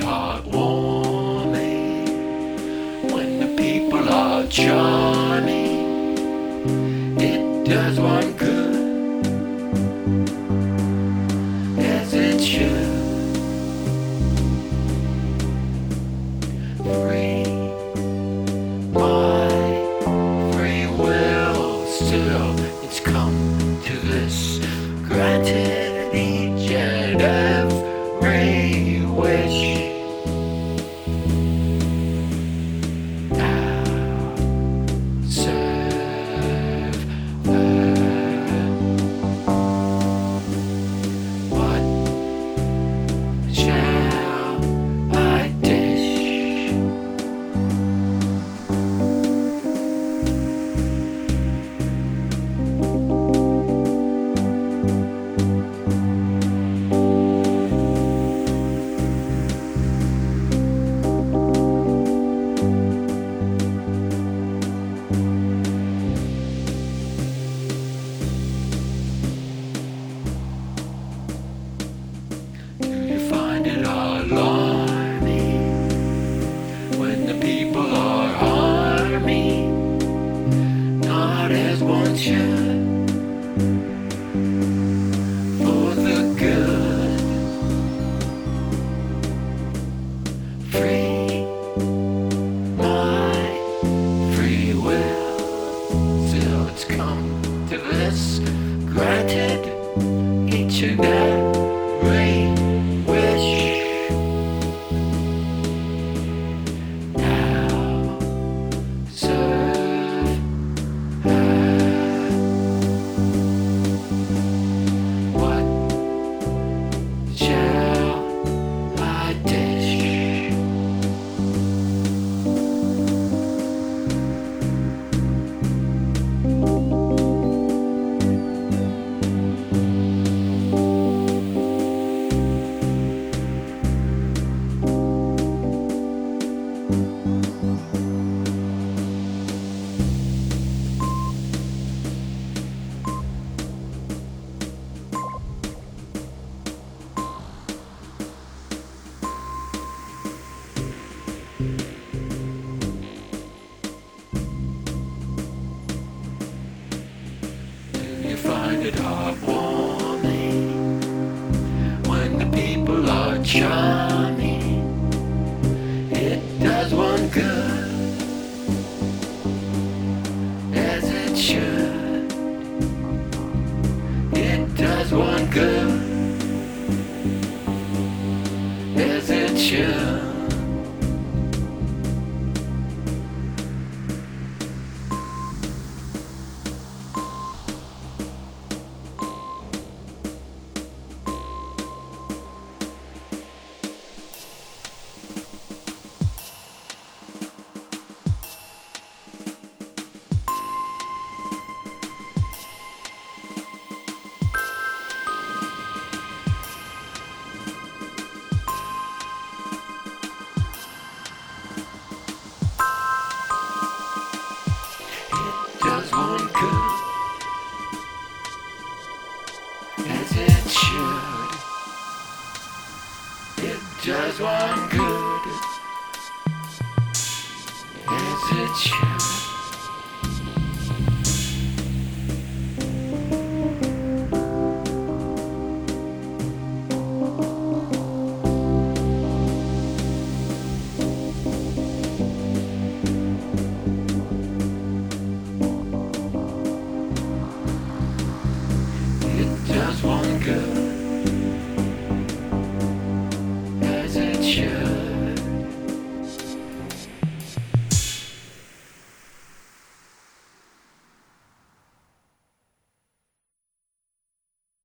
heartwarming when the people are charming. It does one good, as it should. Free, my free will still. It's come to this, granted each and every wish. Now serve her. What shall I dish? Do you find it alarming when the people are harming, not as one should, for the good? Free, my free will, still it's come to this, granted each and every wish. Now serve her. What shall I dish? You find it heartwarming when the people are charming. It does one good, as it should. It does one good, as it should. Does one good, as it should. It does one good, as it should.